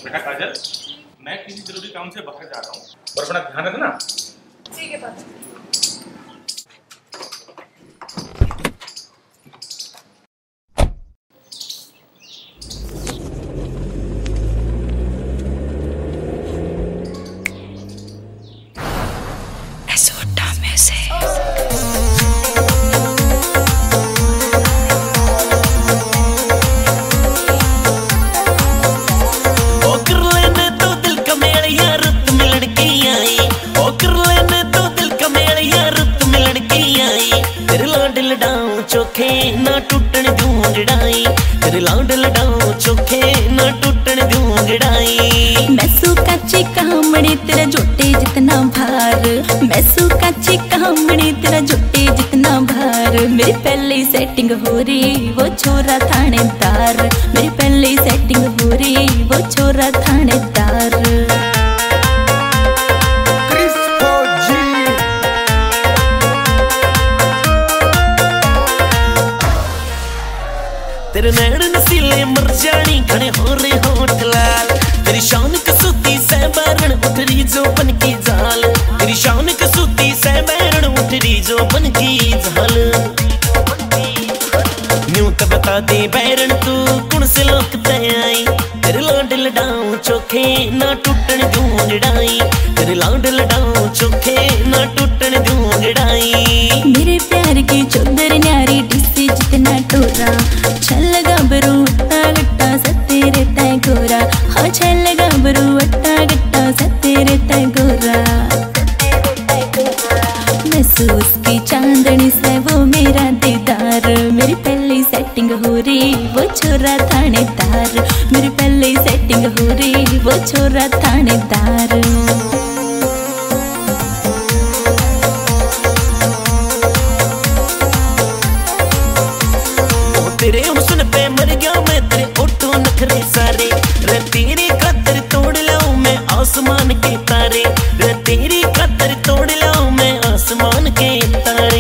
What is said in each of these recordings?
बेटा काजल, मैं किसी जरूरी काम से बाहर जा रहा हूँ और अपना ध्यान रखना। ठीक है पापा। चोखे ना टूटन दूं अंगड़ाई, तेरे लाड लडाऊं चोखे ना टूटन दूं अंगड़ाई। मैसू काची कामड़ी तेरा जोटे जितना भार, मैसू काची कामड़ी तेरा जोटे जितना भार। मेरी पहली सेटिंग हो रही वो छोरा थानेदार, मेरी पहली सेटिंग हो रही वो छोरा थानेदार। तेरे नैन नसीले मर जानी खड़े हो रहे होठ लाल, तेरी शान कसूती सहबैरण उठरी जो बन की जाल, तेरी शान कसूती सहबैरण उठरी जो बन की जाल। न्यू तो बता दे बैरण तू कौन से लोक तय आई, तेरे लाड लडाऊं चोखे ना टूटन दूं अंगड़ाई, तेरे लाड लडाऊं चोखे ना टूटन दूं अंगड़ाई। मेरे प्यार की चौधर न्यारी डिस्सी जितना टोरा, छल गबरू अट्टा गट्टा सतेरे तय गोरा, हाँ छल गबरू अट्टा गट्टा सतेरे तय गोरा। महसूस की चांदनी से वो मेरा दीदार, मेरी पहली सेटिंग हो रही वो छोरा थानेदार, मेरी पहली सेटिंग हो रही वो छोरा थानेदार। तेरे हुस्न पे मर गया मैं, तेरे ओठों नखरे सारे, रे तेरी खातिर तोड़ लाऊं मैं आसमान के तारे, रे तेरी खातिर तोड़ लाऊं मैं आसमान के तारे।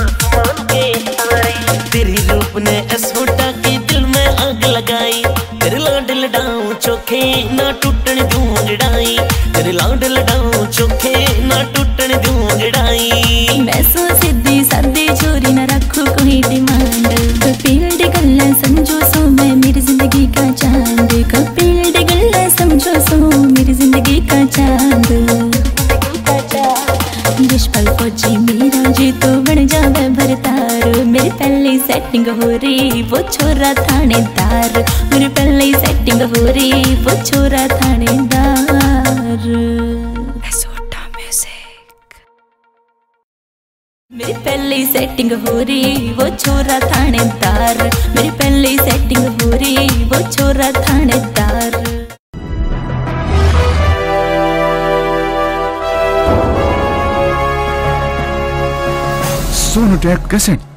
तेरी रूप ने असोटा के दिल में आग लगाई, तेरे लाड लडाऊं चोखे ना टूटन दूं अंगड़ाई, तेरे लाड लडाऊं चोखे ना टूटन दूं अंगड़ाई। मैं सो सीधी सादी छोरी न रखूं कोई डिमांड, कपिल डी गल्ला समझो सो मैं मेरी जिंदगी का चांद, कपिल डी गल्ला समझो सो मेरी जिंदगी का चांद। यशपाल फौजी मेरा जी तो बन जावे भरतार, मेरी पहली सेटिंग हो रही वो छोरा थानेदार, मेरी पहली सेटिंग हो रही वो छोरा थानेदार। मेरी पहली सेटिंग हो रही वो छोरा थानेदार, मेरी पहली सेटिंग हो रही वो छोरा थानेदार। Sonu tech cassette.